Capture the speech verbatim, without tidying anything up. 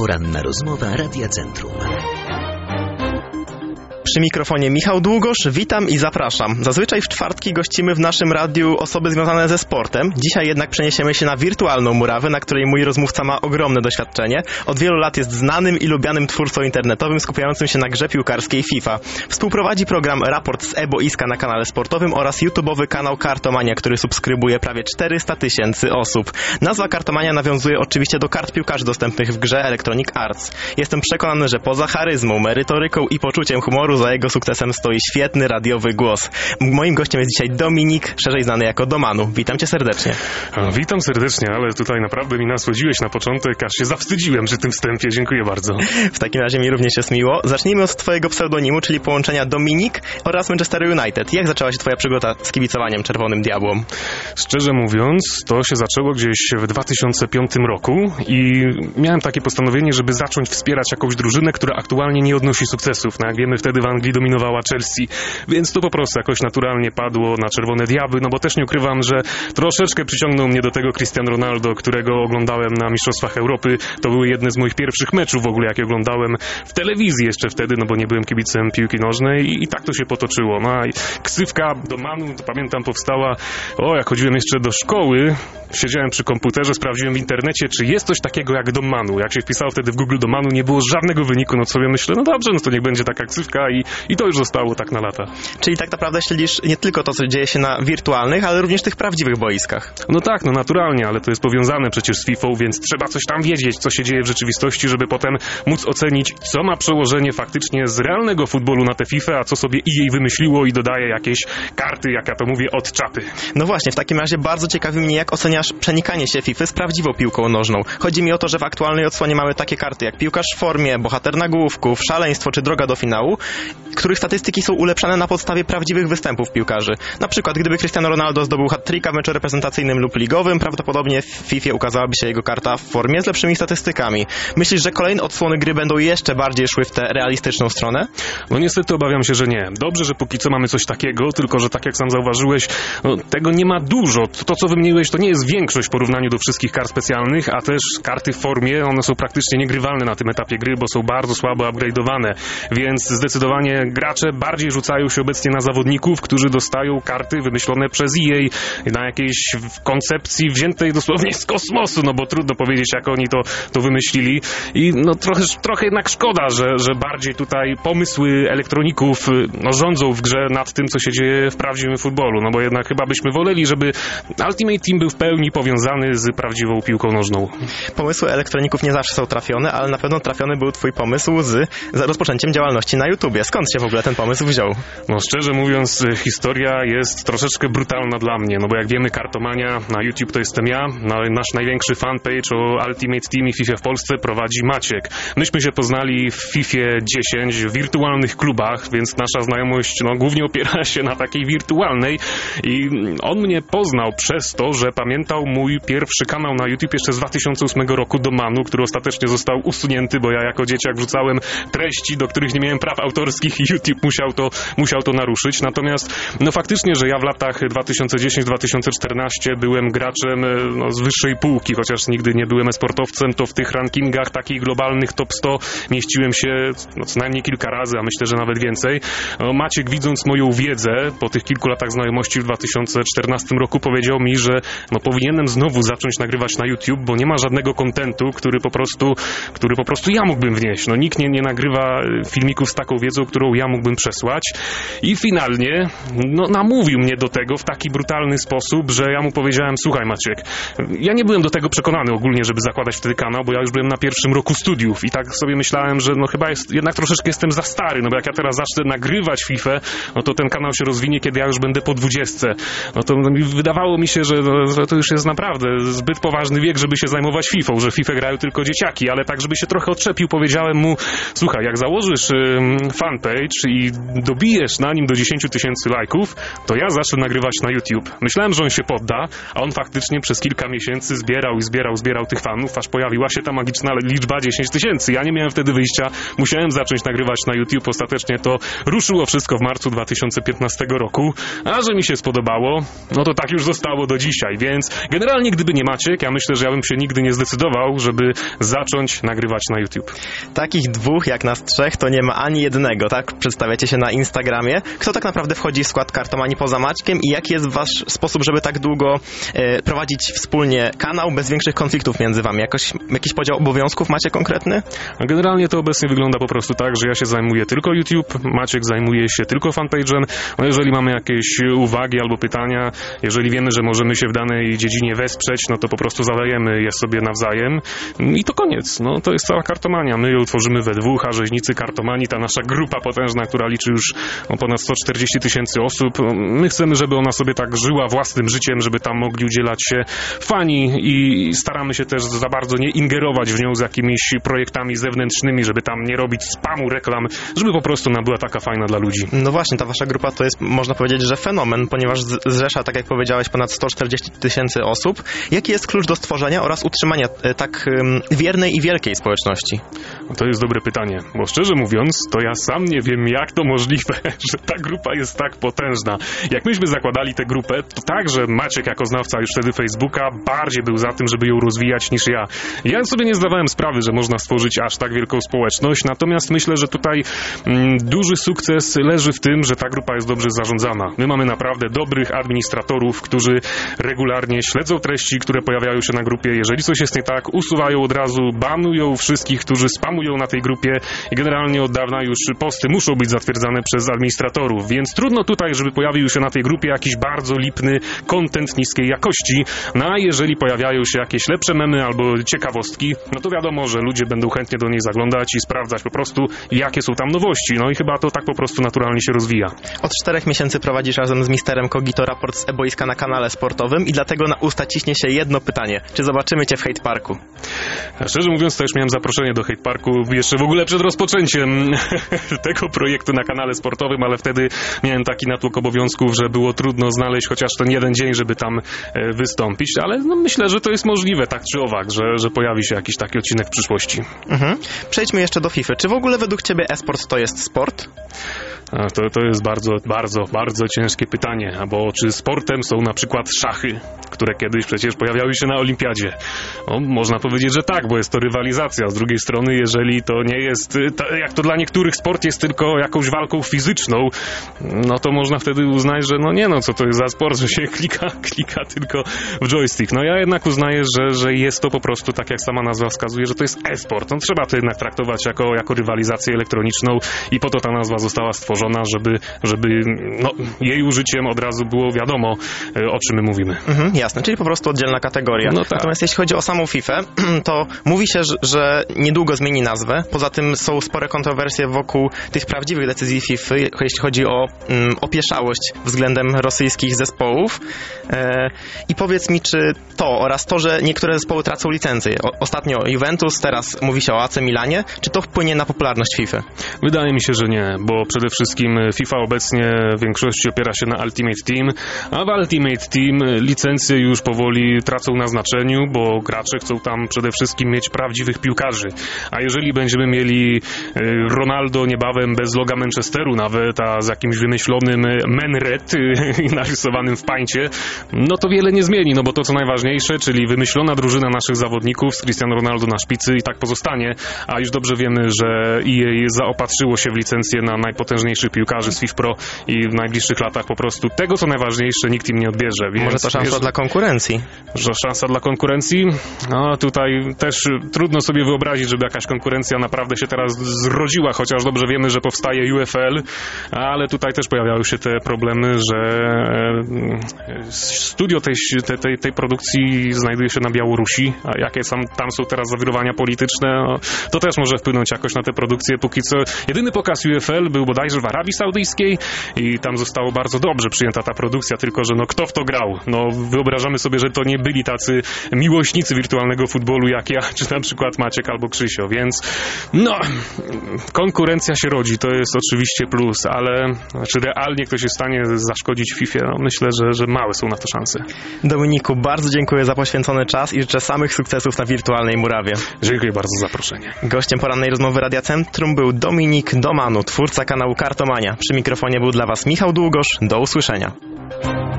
Poranna rozmowa Radia Centrum. Przy mikrofonie Michał Długosz, witam i zapraszam. Zazwyczaj w czwartki gościmy w naszym radiu osoby związane ze sportem. Dzisiaj jednak przeniesiemy się na wirtualną murawę, na której mój rozmówca ma ogromne doświadczenie. Od wielu lat jest znanym i lubianym twórcą internetowym skupiającym się na grze piłkarskiej FIFA. Współprowadzi program Raport z e-boiska na kanale sportowym oraz YouTube'owy kanał Kartomania, który subskrybuje prawie czterysta tysięcy osób. Nazwa Kartomania nawiązuje oczywiście do kart piłkarzy dostępnych w grze Electronic Arts. Jestem przekonany, że poza charyzmą, merytoryką i poczuciem humoru za jego sukcesem stoi świetny radiowy głos. Moim gościem jest dzisiaj Dominik, szerzej znany jako Domanu. Witam cię serdecznie. A, witam serdecznie, ale tutaj naprawdę mi nasłodziłeś na początek, aż się zawstydziłem przy tym wstępie. Dziękuję bardzo. W takim razie mi również jest miło. Zacznijmy od twojego pseudonimu, czyli połączenia Dominik oraz Manchester United. Jak zaczęła się twoja przygoda z kibicowaniem Czerwonym Diabłom? Szczerze mówiąc, to się zaczęło gdzieś w dwa tysiące piątym roku i miałem takie postanowienie, żeby zacząć wspierać jakąś drużynę, która aktualnie nie odnosi sukcesów. No jak wiemy, wtedy w Anglii dominowała Chelsea, więc to po prostu jakoś naturalnie padło na Czerwone Diabły, no bo też nie ukrywam, że troszeczkę przyciągnął mnie do tego Cristiano Ronaldo, którego oglądałem na Mistrzostwach Europy. To były jedne z moich pierwszych meczów w ogóle, jakie oglądałem w telewizji jeszcze wtedy, no bo nie byłem kibicem piłki nożnej i, i tak to się potoczyło. No a ksywka Domanu, to pamiętam, powstała, o jak chodziłem jeszcze do szkoły, siedziałem przy komputerze, sprawdziłem w internecie, czy jest coś takiego jak Domanu. Jak się wpisało wtedy w Google Domanu, nie było żadnego wyniku, no sobie myślę, no dobrze, no to niech będzie taka ksywka i, i to już zostało tak na lata. Czyli tak naprawdę śledzisz nie tylko to, co dzieje się na wirtualnych, ale również tych prawdziwych boiskach. No tak, no naturalnie, ale to jest powiązane przecież z FIFA, więc trzeba coś tam wiedzieć, co się dzieje w rzeczywistości, żeby potem móc ocenić, co ma przełożenie faktycznie z realnego futbolu na tę FIFA, a co sobie E A wymyśliło i dodaje jakieś karty, jak ja to mówię, od czapy. No właśnie, w takim razie bardzo ciekawi mnie, jak oceniasz przenikanie się FIFA z prawdziwą piłką nożną. Chodzi mi o to, że w aktualnej odsłonie mamy takie karty jak piłkarz w formie, bohater nagłówków, szaleństwo czy droga do finału, których statystyki są ulepszane na podstawie prawdziwych występów piłkarzy. Na przykład, gdyby Cristiano Ronaldo zdobył hat-tricka w meczu reprezentacyjnym lub ligowym, prawdopodobnie w FIFA ukazałaby się jego karta w formie z lepszymi statystykami. Myślisz, że kolejne odsłony gry będą jeszcze bardziej szły w tę realistyczną stronę? No niestety obawiam się, że nie. Dobrze, że póki co mamy coś takiego, tylko że tak jak sam zauważyłeś, no, tego nie ma dużo. To, co wymieniłeś, to nie jest większość w porównaniu do wszystkich kart specjalnych, a też karty w formie, one są praktycznie niegrywalne na tym etapie gry, bo są bardzo słabo upgrade'owane, więc zdecydowanie gracze bardziej rzucają się obecnie na zawodników, którzy dostają karty wymyślone przez E A na jakiejś koncepcji wziętej dosłownie z kosmosu, no bo trudno powiedzieć, jak oni to, to wymyślili i no trochę, trochę jednak szkoda, że, że bardziej tutaj pomysły elektroników no, rządzą w grze nad tym, co się dzieje w prawdziwym futbolu, no bo jednak chyba byśmy woleli, żeby Ultimate Team był w pełni powiązany z prawdziwą piłką nożną. Pomysły elektroników nie zawsze są trafione, ale na pewno trafiony był twój pomysł z rozpoczęciem działalności na YouTubie. Skąd się w ogóle ten pomysł wziął? No szczerze mówiąc, historia jest troszeczkę brutalna dla mnie, no bo jak wiemy, Kartomania na YouTube to jestem ja, no, nasz największy fanpage o Ultimate Team i FIFA w Polsce prowadzi Maciek. Myśmy się poznali w FIFA dziesięć w wirtualnych klubach, więc nasza znajomość no, głównie opiera się na takiej wirtualnej i on mnie poznał przez to, że pamiętał mój pierwszy kanał na YouTube jeszcze z dwa tysiące ósmego roku Domanu, który ostatecznie został usunięty, bo ja jako dzieciak wrzucałem treści, do których nie miałem praw autorskich i YouTube musiał to, musiał to naruszyć. Natomiast no faktycznie, że ja w latach dwa tysiące dziesiąty do dwa tysiące czternastego byłem graczem no, z wyższej półki, chociaż nigdy nie byłem e-sportowcem, to w tych rankingach takich globalnych top sto mieściłem się no, co najmniej kilka razy, a myślę, że nawet więcej. No, Maciek, widząc moją wiedzę po tych kilku latach znajomości w dwa tysiące czternastym roku, powiedział mi, że no, powinienem znowu zacząć nagrywać na YouTube, bo nie ma żadnego kontentu, który po prostu, który po prostu ja mógłbym wnieść. No, nikt nie, nie nagrywa filmików z taką wiedzą, którą ja mógłbym przesłać. I finalnie no, namówił mnie do tego w taki brutalny sposób, że ja mu powiedziałem, słuchaj Maciek, ja nie byłem do tego przekonany ogólnie, żeby zakładać wtedy kanał, bo ja już byłem na pierwszym roku studiów i tak sobie myślałem, że no chyba jest, jednak troszeczkę jestem za stary, no bo jak ja teraz zacznę nagrywać FIFA, no to ten kanał się rozwinie, kiedy ja już będę po dwudziestce. No to wydawało mi się, że, no, że to już jest naprawdę zbyt poważny wiek, żeby się zajmować FIFA, że FIFA grają tylko dzieciaki, ale tak, żeby się trochę odczepił, powiedziałem mu, słuchaj, jak założysz ym, fanpage i dobijesz na nim do dziesięć tysięcy lajków, to ja zacznę nagrywać na YouTube. Myślałem, że on się podda, a on faktycznie przez kilka miesięcy zbierał i zbierał, zbierał tych fanów, aż pojawiła się ta magiczna liczba dziesięć tysięcy. Ja nie miałem wtedy wyjścia, musiałem zacząć nagrywać na YouTube. Ostatecznie to ruszyło wszystko w marcu dwa tysiące piętnastego roku, a że mi się spodobało, no to tak już zostało do dzisiaj, więc generalnie gdyby nie Maciek, ja myślę, że ja bym się nigdy nie zdecydował, żeby zacząć nagrywać na YouTube. Takich dwóch jak nas trzech to nie ma ani jednego, tak? Przedstawiacie się na Instagramie. Kto tak naprawdę wchodzi w skład Kartomanii poza Maćkiem i jaki jest wasz sposób, żeby tak długo e, prowadzić wspólnie kanał bez większych konfliktów między wami? Jakoś, jakiś podział obowiązków macie konkretny? A generalnie to obecnie wygląda po prostu tak, że ja się zajmuję tylko YouTube, Maciek zajmuje się tylko fanpage'em. No jeżeli mamy jakieś uwagi albo pytania, jeżeli wiemy, że możemy się w danej dziedzinie wesprzeć, no to po prostu zadajemy je sobie nawzajem i to koniec. No to jest cała Kartomania. My ją tworzymy we dwóch, a rzeźnicy Kartomanii, ta nasza grupa potężna, która liczy już no, ponad sto czterdzieści tysięcy osób. My chcemy, żeby ona sobie tak żyła własnym życiem, żeby tam mogli udzielać się fani i staramy się też za bardzo nie ingerować w nią z jakimiś projektami zewnętrznymi, żeby tam nie robić spamu, reklam, żeby po prostu ona była taka fajna dla ludzi. No właśnie, ta wasza grupa to jest, można powiedzieć, że fenomen, ponieważ zrzesza, tak jak powiedziałeś, ponad sto czterdzieści tysięcy osób. Jaki jest klucz do stworzenia oraz utrzymania tak um, wiernej i wielkiej społeczności? No to jest dobre pytanie, bo szczerze mówiąc, to ja sam nie wiem, jak to możliwe, że ta grupa jest tak potężna. Jak myśmy zakładali tę grupę, to tak, że Maciek jako znawca już wtedy Facebooka bardziej był za tym, żeby ją rozwijać niż ja. Ja sobie nie zdawałem sprawy, że można stworzyć aż tak wielką społeczność, natomiast myślę, że tutaj mm, duży sukces leży w tym, że ta grupa jest dobrze zarządzana. My mamy naprawdę dobrych administratorów, którzy regularnie śledzą treści, które pojawiają się na grupie. Jeżeli coś jest nie tak, usuwają od razu, banują wszystkich, którzy spamują na tej grupie i generalnie od dawna już posty muszą być zatwierdzane przez administratorów, więc trudno tutaj, żeby pojawił się na tej grupie jakiś bardzo lipny content niskiej jakości, no a jeżeli pojawiają się jakieś lepsze memy albo ciekawostki, no to wiadomo, że ludzie będą chętnie do niej zaglądać i sprawdzać po prostu, jakie są tam nowości, no i chyba to tak po prostu naturalnie się rozwija. Od czterech miesięcy prowadzisz razem z misterem Kogito raport z e-boiska na kanale sportowym i dlatego na usta ciśnie się jedno pytanie. Czy zobaczymy cię w Hate Parku? Szczerze mówiąc, też miałem zaproszenie do Hate Parku jeszcze w ogóle przed rozpoczęciem tego projektu na kanale sportowym, ale wtedy miałem taki natłok obowiązków, że było trudno znaleźć chociaż ten jeden dzień, żeby tam wystąpić, ale no myślę, że to jest możliwe tak czy owak, że, że pojawi się jakiś taki odcinek w przyszłości. Mhm. Przejdźmy jeszcze do FIFA. Czy w ogóle według ciebie e-sport to jest sport? A to, to jest bardzo, bardzo, bardzo ciężkie pytanie, bo czy sportem są na przykład szachy, które kiedyś przecież pojawiały się na olimpiadzie? No, można powiedzieć, że tak, bo jest to rywalizacja. Z drugiej strony, jeżeli to nie jest, jak to dla niektórych sport jest tylko jakąś walką fizyczną, no to można wtedy uznać, że no nie no, co to jest za sport, że się klika, klika tylko w joystick. No ja jednak uznaję, że, że jest to po prostu, tak jak sama nazwa wskazuje, że to jest e-sport. No trzeba to jednak traktować jako, jako rywalizację elektroniczną i po to ta nazwa została stworzona, żeby, żeby no, jej użyciem od razu było wiadomo, o czym my mówimy. Mhm, jasne, czyli po prostu oddzielna kategoria. No tak. Natomiast jeśli chodzi o samą FIFA, to mówi się, że niedługo zmieni nazwę. Poza tym są spore kontrowersje wokół tych prawdziwych decyzji FIFA, jeśli chodzi o um, opieszałość względem rosyjskich zespołów. E, I powiedz mi, czy to oraz to, że niektóre zespoły tracą licencję. O, ostatnio Juventus, teraz mówi się o A C Milanie. Czy to wpłynie na popularność FIFA? Wydaje mi się, że nie, bo przede wszystkim FIFA obecnie w większości opiera się na Ultimate Team, a w Ultimate Team licencje już powoli tracą na znaczeniu, bo gracze chcą tam przede wszystkim mieć prawdziwych piłkarzy. A jeżeli będziemy mieli Ronaldo niebawem bez loga Manchesteru nawet, a z jakimś wymyślonym Man Red narysowanym w pańcie, no to wiele nie zmieni, no bo to co najważniejsze, czyli wymyślona drużyna naszych zawodników z Cristiano Ronaldo na szpicy i tak pozostanie, a już dobrze wiemy, że E A zaopatrzyło się w licencję na najpotężniejszych piłkarzy z FIFA Pro i w najbliższych latach po prostu tego, co najważniejsze, nikt im nie odbierze. Więc może to szansa wiesz, dla konkurencji? Że szansa dla konkurencji? No tutaj też trudno sobie wyobrazić, żeby jakaś konkurencja naprawdę się teraz zrodziła, chociaż dobrze wiemy, że powstaje U F L, ale tutaj też pojawiały się te problemy, że studio tej, tej, tej produkcji znajduje się na Białorusi, a jakie tam, tam są teraz zawirowania polityczne, no, to też może wpłynąć jakoś na tę produkcję. Póki co jedyny pokaz U F L był bodajże w Arabii Saudyjskiej i tam zostało bardzo dobrze przyjęta ta produkcja, tylko że no kto w to grał? No wyobrażamy sobie, że to nie byli tacy miłośnicy wirtualnego futbolu jak ja, czy na przykład Maciek albo Krzysio, więc no konkurencja się rodzi, to jest oczywiście plus, ale czy realnie ktoś jest w stanie zaszkodzić Fifie? No, myślę, że, że małe są na to szanse. Dominiku, bardzo dziękuję za poświęcony czas i życzę samych sukcesów na wirtualnej murawie. Dziękuję bardzo za zaproszenie. Gościem porannej rozmowy Radia Centrum był Dominik Domanu, twórca kanału Kartomania. Przy mikrofonie był dla Was Michał Długosz. Do usłyszenia.